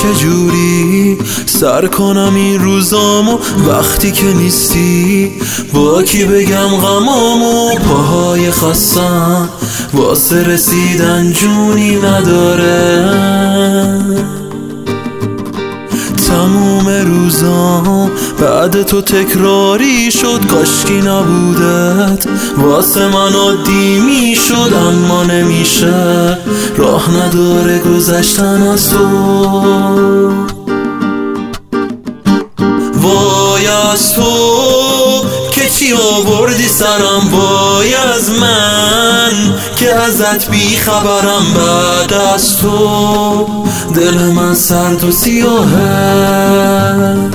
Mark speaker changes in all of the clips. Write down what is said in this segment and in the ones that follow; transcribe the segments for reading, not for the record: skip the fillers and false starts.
Speaker 1: چجوری سر کنم این روزامو وقتی که نیستی؟ با کی بگم غمامو؟ پاهای خستم واسه رسیدن جونی نداره. تموم روزام بعد تو تکراری شد، کاشکی نبودت واسه من عادی میشد. اما نمیشه، راه نداره گذشتن از تو. وای از تو که چی آوردی سرم، وای از من که ازت بی خبرم. بعد از تو دل من سرد و سیاهه.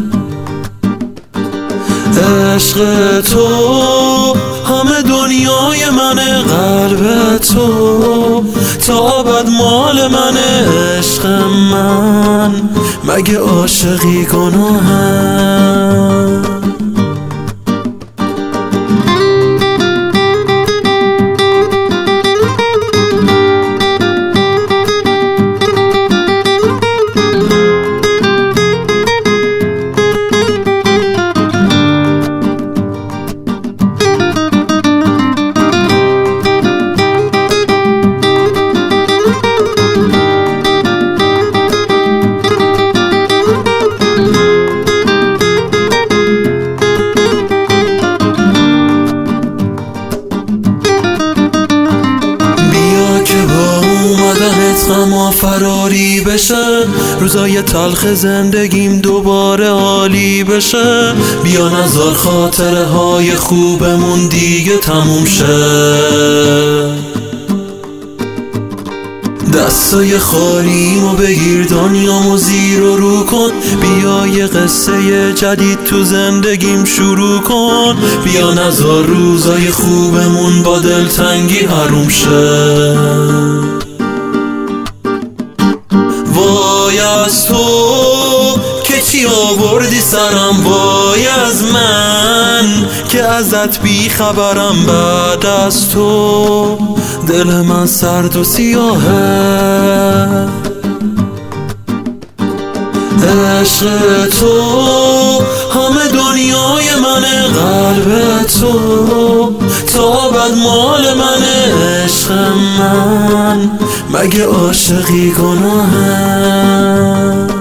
Speaker 1: عشق تو همه دنیای منه، قلب تو تا ابد مال منه. عشق من مگه عاشقی گناهه؟ غم فراری بشه، روزای تلخ زندگیم دوباره عالی بشه. بیا نذار خاطره های خوبمون دیگه تموم شه. دستای خالیمو بگیر، دنیامو زیر و رو کن. بیا یه قصه جدید تو زندگیم شروع کن. بیا نذار روزای خوبمون با دلتنگی حروم شه. وای از تو که چی آوردی سرم، وای از من که ازت بی خبرم. بعد از تو دل من سرد و سیاهه. عشق تو همه دنیای منه، قلب تو تا ابد مال منه. عشق من مگه عاشقی گناهه؟